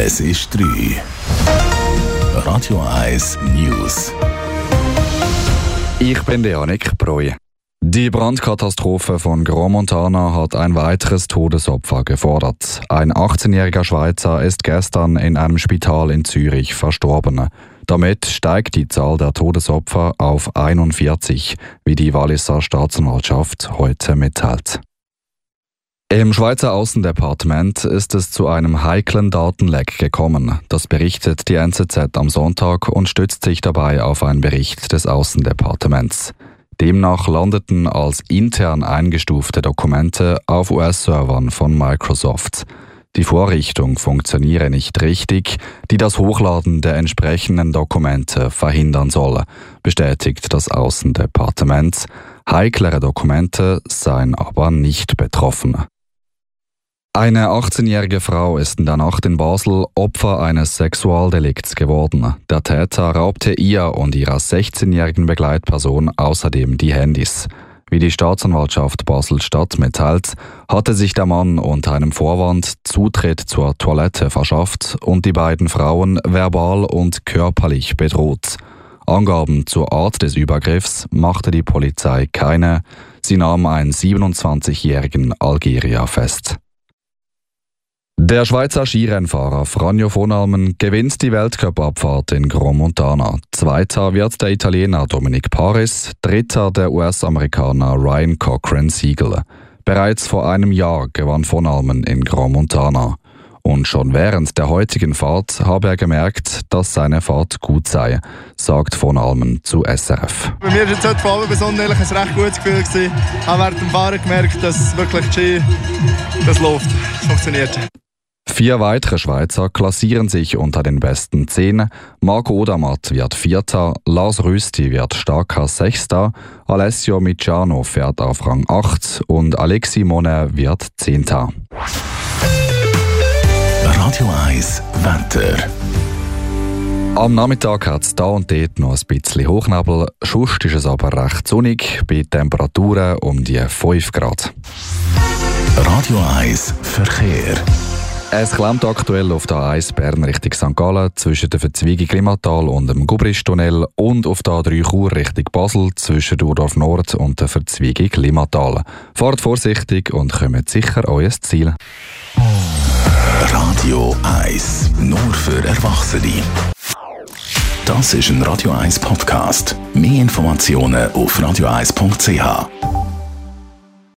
Es ist 3. Radio 1 News. Ich bin Janik Breu. Die Brandkatastrophe von Gromontana hat ein weiteres Todesopfer gefordert. Ein 18-jähriger Schweizer ist gestern in einem Spital in Zürich verstorben. Damit steigt die Zahl der Todesopfer auf 41, wie die Walliser Staatsanwaltschaft heute mitteilt. Im Schweizer Aussendepartement ist es zu einem heiklen Datenleck gekommen. Das berichtet die NZZ am Sonntag und stützt sich dabei auf einen Bericht des Aussendepartements. Demnach landeten als intern eingestufte Dokumente auf US-Servern von Microsoft. Die Vorrichtung funktioniere nicht richtig, die das Hochladen der entsprechenden Dokumente verhindern solle, bestätigt das Aussendepartement. Heiklere Dokumente seien aber nicht betroffen. Eine 18-jährige Frau ist in der Nacht in Basel Opfer eines Sexualdelikts geworden. Der Täter raubte ihr und ihrer 16-jährigen Begleitperson außerdem die Handys. Wie die Staatsanwaltschaft Basel-Stadt mitteilt, hatte sich der Mann unter einem Vorwand Zutritt zur Toilette verschafft und die beiden Frauen verbal und körperlich bedroht. Angaben zur Art des Übergriffs machte die Polizei keine. Sie nahm einen 27-jährigen Algerier fest. Der Schweizer Skirennfahrer Franjo von Almen gewinnt die Weltcup-Abfahrt in Gromontana. Zweiter wird der Italiener Dominic Paris, dritter der US-Amerikaner Ryan Cochran-Siegel. Bereits vor einem Jahr gewann von Almen in Gromontana. Und schon während der heutigen Fahrt habe er gemerkt, dass seine Fahrt gut sei, sagt von Almen zu SRF. Bei mir war jetzt heute von oben ein recht gutes Gefühl. Ich habe während dem Fahren gemerkt, dass wirklich die Ski, das läuft, es funktioniert. 4 weitere Schweizer klassieren sich unter den besten 10. Marco Odermatt wird Vierter, Lars Rüsti wird starker Sechster, Alessio Micciano fährt auf Rang 8 und Alexis Monet wird 10. Radio 1 Wetter. Am Nachmittag hat es da und dort noch ein bisschen Hochnebel, sonst ist es aber recht sonnig, bei Temperaturen um die 5 Grad. Radio 1 Verkehr. Es klemmt aktuell auf der A1 Bern Richtung St. Gallen zwischen der Verzweigung Limmatal und dem Gubristunnel und auf der A3 Chur Richtung Basel zwischen Urdorf Nord und der Verzweigung Limmatal. Fahrt vorsichtig und kommt sicher an euer Ziel. Radio 1 nur für Erwachsene. Das ist ein Radio 1 Podcast. Mehr Informationen auf radio1.ch.